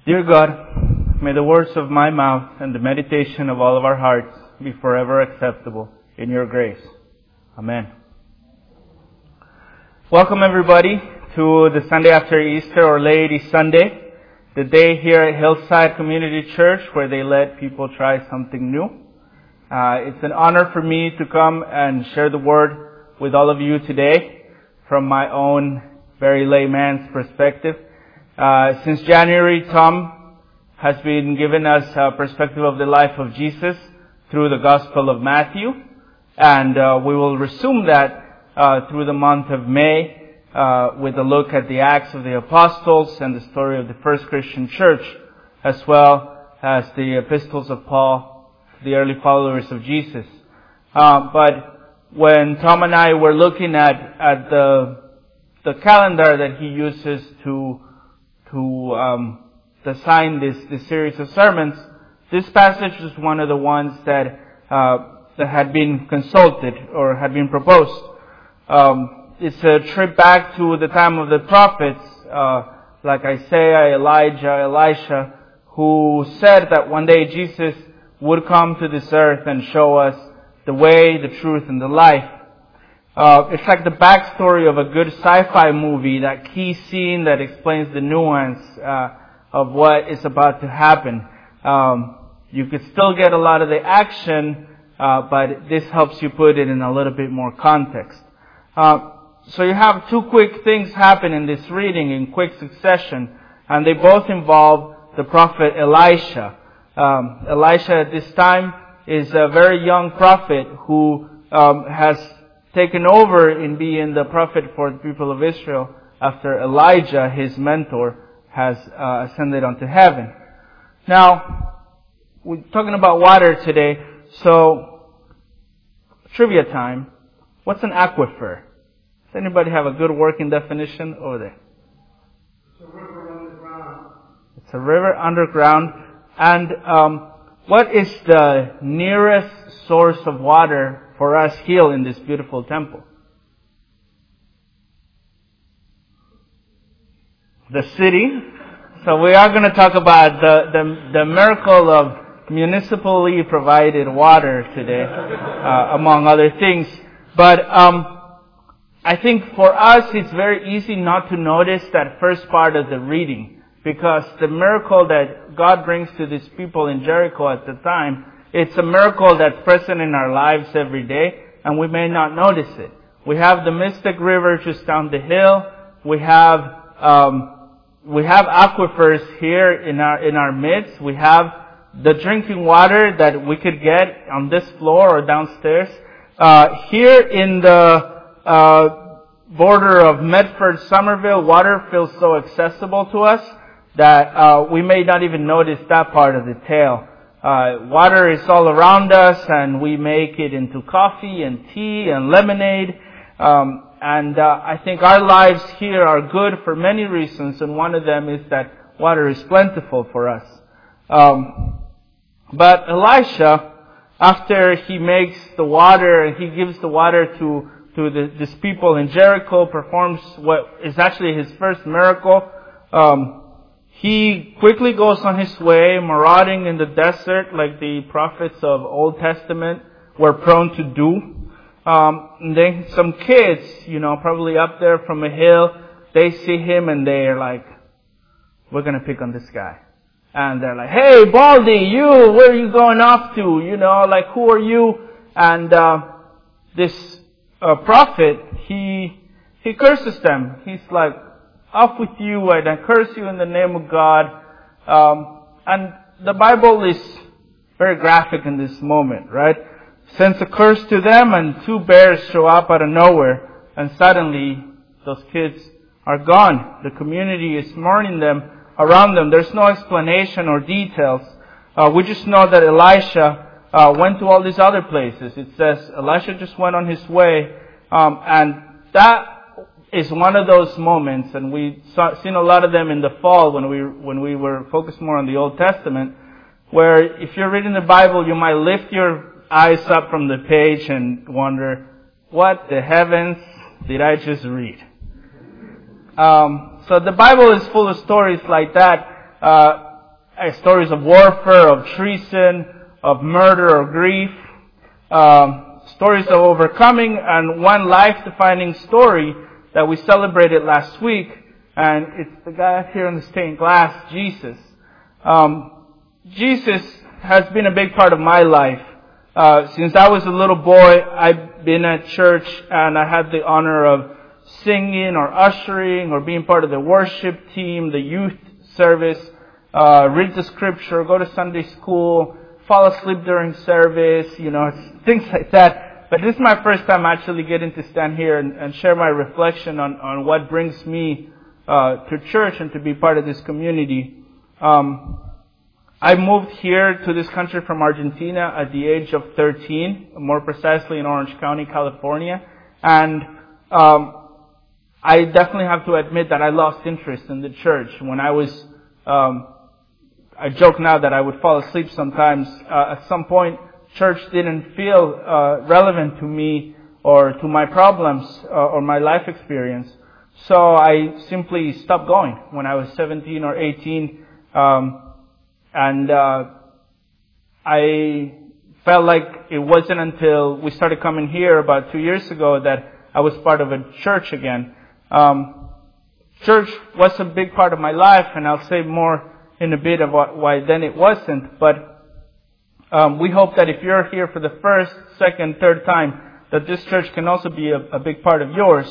Dear God, may the words of my mouth and the meditation of all of our hearts be forever acceptable in your grace. Amen. Welcome everybody to the Sunday after Easter, or Laity Sunday, the day here at Hillside Community Church where they let people try something new. It's an honor for me to come and share the word with all of you today from my own very layman's perspective. Since January, Tom has been giving us a perspective of the life of Jesus through the Gospel of Matthew, and we will resume that through the month of May with a look at the Acts of the Apostles and the story of the first Christian church, as well as the epistles of Paul, the early followers of Jesus. But when Tom and I were looking at the calendar that he uses to design this series of sermons, this passage is one of the ones that had been consulted or had been proposed. It's a trip back to the time of the prophets, like Isaiah, Elijah, Elisha, who said that one day Jesus would come to this earth and show us the way, the truth, and the life. It's like the backstory of a good sci-fi movie, that key scene that explains the nuance of what is about to happen. You could still get a lot of the action, but this helps you put it in a little bit more context. So you have two quick things happen in this reading in quick succession, and they both involve the prophet Elisha. Elisha at this time is a very young prophet who has taken over in being the prophet for the people of Israel after Elijah, his mentor, has ascended unto heaven. Now, we're talking about water today, so trivia time. What's an aquifer? Does anybody have a good working definition over there? It's a river underground. It's a river underground. And what is the nearest source of water for us here in this beautiful temple? The city. So we are going to talk about the miracle of municipally provided water today, among other things. But I think for us it's very easy not to notice that first part of the reading, because the miracle that God brings to these people in Jericho at the time, it's a miracle that's present in our lives every day, and we may not notice it. We have the Mystic River just down the hill. We have aquifers here in our midst. We have the drinking water that we could get on this floor or downstairs. Here in the border of Medford, Somerville, water feels so accessible to us that we may not even notice that part of the tale. Water is all around us, and we make it into coffee and tea and lemonade. And I think our lives here are good for many reasons, and one of them is that water is plentiful for us. But Elisha, after he makes the water and he gives the water to these people in Jericho, performs what is actually his first miracle. He quickly goes on his way, marauding in the desert like the prophets of Old Testament were prone to do. And then some kids, probably up there from a hill, they see him and they're like, we're going to pick on this guy. And they're like, hey, Baldy, where are you going off to? Who are you? And this prophet, he curses them. He's like, off with you, and I curse you in the name of God. And the Bible is very graphic in this moment, right? Sends a curse to them, and two bears show up out of nowhere, and suddenly those kids are gone. The community is mourning them around them. There's no explanation or details. We just know that Elisha went to all these other places. It says Elisha just went on his way, and that is one of those moments, and we've seen a lot of them in the fall when we were focused more on the Old Testament, where if you're reading the Bible, you might lift your eyes up from the page and wonder, what the heavens did I just read? So the Bible is full of stories like that. stories of warfare, of treason, of murder or grief, stories of overcoming, and one life-defining story that we celebrated last week, and it's the guy up here in the stained glass, Jesus. Jesus has been a big part of my life. Since I was a little boy, I've been at church, and I had the honor of singing or ushering or being part of the worship team, the youth service, read the scripture, go to Sunday school, fall asleep during service, things like that. But this is my first time actually getting to stand here and share my reflection on what brings me to church and to be part of this community. I moved here to this country from Argentina at the age of 13, more precisely in Orange County, California. And I definitely have to admit that I lost interest in the church. When I was, I joke now that I would fall asleep sometimes. At some point, church didn't feel relevant to me or to my problems or my life experience. So I simply stopped going when I was 17 or 18. And I felt like it wasn't until we started coming here about 2 years ago that I was part of a church again. Church was a big part of my life, and I'll say more in a bit about why then it wasn't. But we hope that if you're here for the first, second, third time, that this church can also be a big part of yours.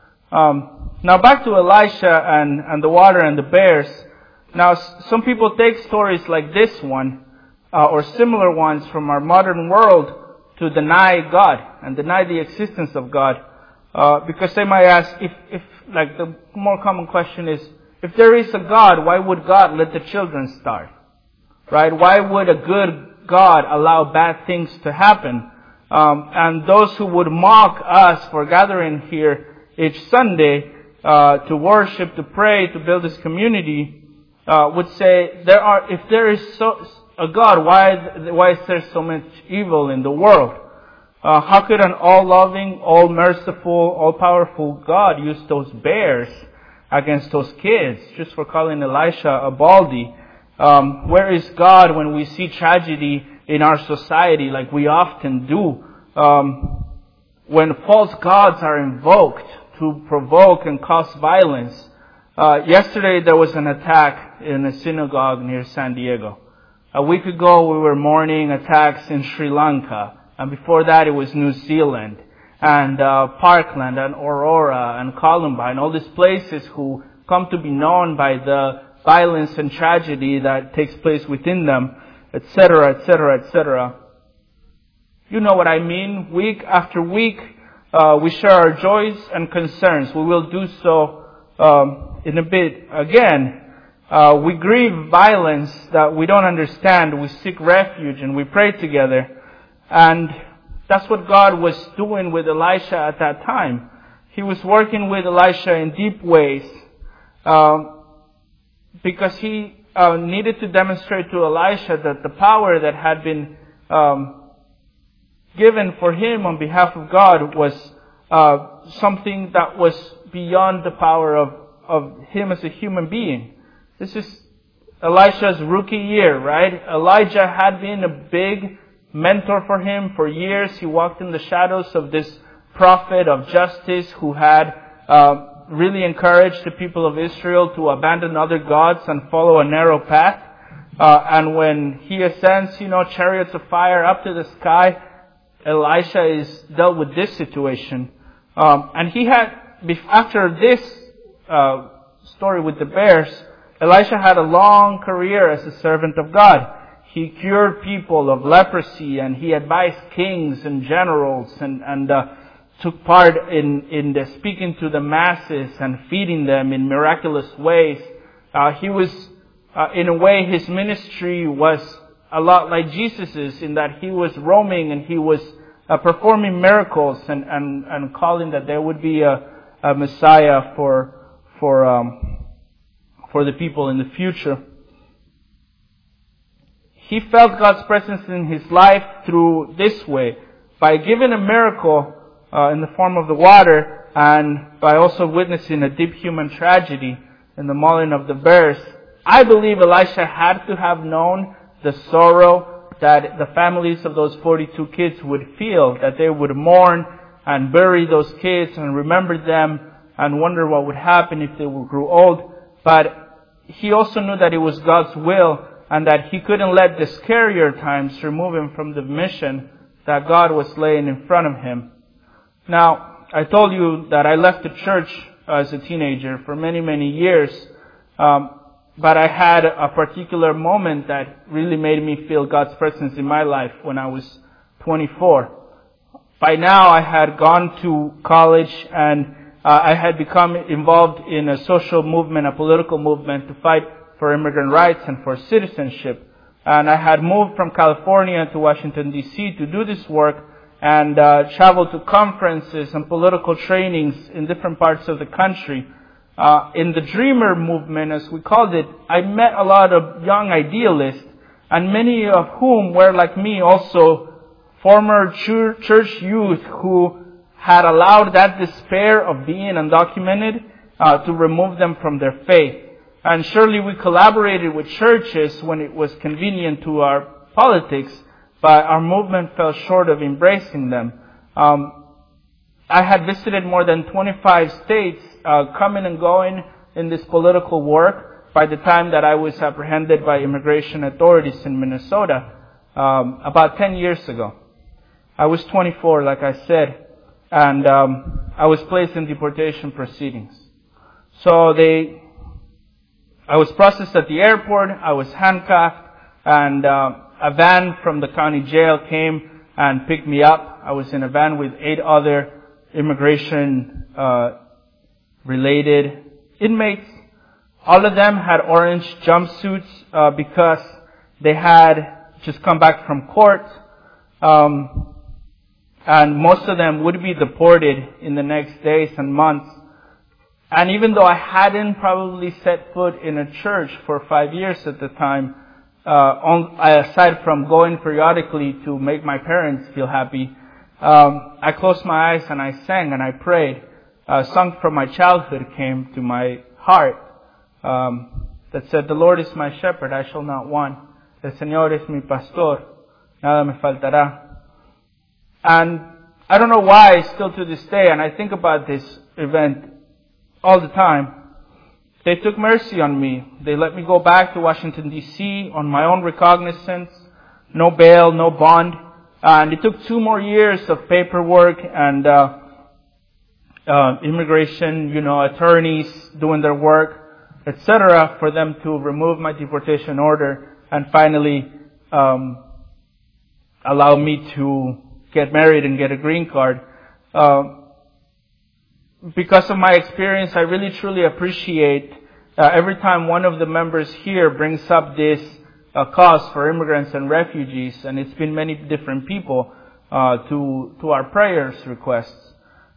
Now back to Elisha and the water and the bears. Now some people take stories like this one, or similar ones from our modern world to deny God and deny the existence of God. Because they might ask, if like the more common question is, if there is a God, why would God let the children starve? Right? Why would a good God allow bad things to happen? And those who would mock us for gathering here each Sunday to worship, to pray, to build this community, would say, if there is a God, why is there so much evil in the world? How could an all-loving, all-merciful, all-powerful God use those bears against those kids just for calling Elisha a baldy? Where is God when we see tragedy in our society like we often do? When false gods are invoked to provoke and cause violence. Yesterday there was an attack in a synagogue near San Diego. A week ago we were mourning attacks in Sri Lanka. And before that, it was New Zealand and Parkland and Aurora and Columbine, all these places who come to be known by the violence and tragedy that takes place within them, etc., etc., etc. You know what I mean. Week after week, we share our joys and concerns. We will do so in a bit again. We grieve violence that we don't understand. We seek refuge and we pray together. And that's what God was doing with Elisha at that time. He was working with Elisha in deep ways because he needed to demonstrate to Elisha that the power that had been given for him on behalf of God was something that was beyond the power of him as a human being. This is Elisha's rookie year, right? Elijah had been a big mentor for him for years. He walked in the shadows of this prophet of justice who had really encouraged the people of Israel to abandon other gods and follow a narrow path. And when he ascends, chariots of fire up to the sky, Elisha is dealt with this situation. And he had, after this story with the bears, Elisha had a long career as a servant of God. He cured people of leprosy, and he advised kings and generals and took part in the speaking to the masses and feeding them in miraculous ways. He was, in a way, his ministry was a lot like Jesus's in that he was roaming and he was performing miracles and calling that there would be a Messiah for the people in the future. He felt God's presence in his life through this way, by giving a miracle in the form of the water, and by also witnessing a deep human tragedy in the mauling of the bears. I believe Elisha had to have known the sorrow that the families of those 42 kids would feel, that they would mourn and bury those kids and remember them and wonder what would happen if they would grow old. But he also knew that it was God's will and that he couldn't let the scarier times remove him from the mission that God was laying in front of him. Now, I told you that I left the church as a teenager for many, many years. But I had a particular moment that really made me feel God's presence in my life when I was 24. By now, I had gone to college and I had become involved in a social movement, a political movement to fight for immigrant rights and for citizenship. And I had moved from California to Washington, D.C. to do this work and traveled to conferences and political trainings in different parts of the country. In the Dreamer movement, as we called it, I met a lot of young idealists, and many of whom were, like me, also former church youth who had allowed that despair of being undocumented to remove them from their faith. And surely we collaborated with churches when it was convenient to our politics, but our movement fell short of embracing them. I had visited more than 25 states, coming and going in this political work by the time that I was apprehended by immigration authorities in Minnesota, about 10 years ago. I was 24, like I said, and I was placed in deportation proceedings. So I was processed at the airport, I was handcuffed, and a van from the county jail came and picked me up. I was in a van with 8 other immigration related inmates. All of them had orange jumpsuits because they had just come back from court. And most of them would be deported in the next days and months. And even though I hadn't probably set foot in a church for 5 years at the time, aside from going periodically to make my parents feel happy, I closed my eyes and I sang and I prayed. A song from my childhood came to my heart that said, "The Lord is my shepherd, I shall not want. El Señor es mi pastor, nada me faltará." And I don't know why, still to this day, and I think about this event all the time, they took mercy on me. They let me go back to Washington, D.C. on my own recognizance, no bail, no bond. And it took 2 more years of paperwork and immigration, attorneys doing their work, etc., for them to remove my deportation order and finally allow me to get married and get a green card. Because of my experience, I really truly appreciate every time one of the members here brings up this cause for immigrants and refugees, and it's been many different people to our prayers requests.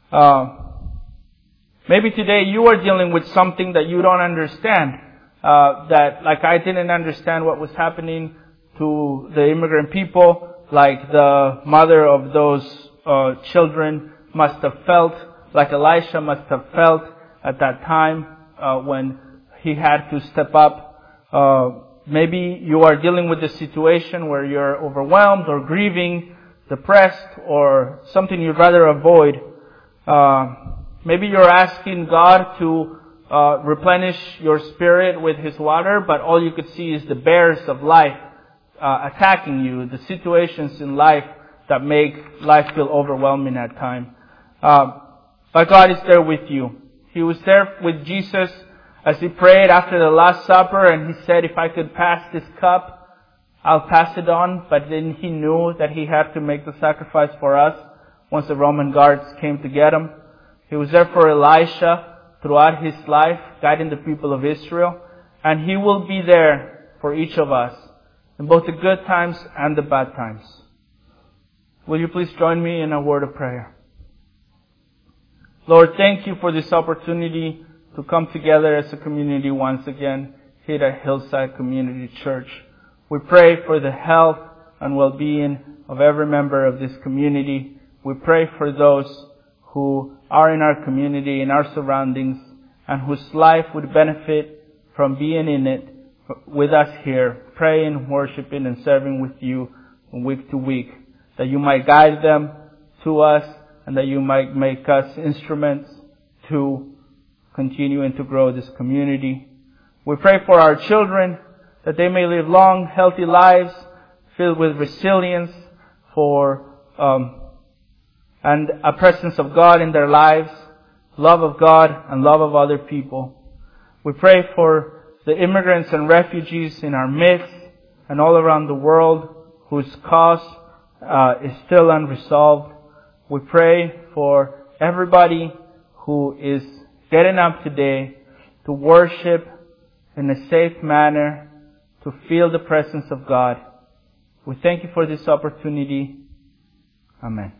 Maybe today you are dealing with something that you don't understand, that like I didn't understand what was happening to the immigrant people, like the mother of those children must have felt, like Elisha must have felt at that time when he had to step up. Maybe you are dealing with a situation where you're overwhelmed or grieving, depressed, or something you'd rather avoid. Maybe you're asking God to replenish your spirit with His water, but all you could see is the bears of life attacking you, the situations in life that make life feel overwhelming at times. But God is there with you. He was there with Jesus as He prayed after the Last Supper, and He said, "If I could pass this cup, I'll pass it on." But then He knew that He had to make the sacrifice for us once the Roman guards came to get Him. He was there for Elisha throughout his life, guiding the people of Israel. And He will be there for each of us in both the good times and the bad times. Will you please join me in a word of prayer? Lord, thank You for this opportunity to come together as a community once again here at Hillside Community Church. We pray for the health and well-being of every member of this community. We pray for those who are in our community, in our surroundings, and whose life would benefit from being in it, with us here, praying, worshiping, and serving with you week to week. That you might guide them to us, and that you might make us instruments to continue and to grow this community. We pray for our children, that they may live long, healthy lives, filled with resilience, and a presence of God in their lives, love of God and love of other people. We pray for the immigrants and refugees in our midst and all around the world whose cause is still unresolved. We pray for everybody who is getting up today to worship in a safe manner, to feel the presence of God. We thank you for this opportunity. Amen.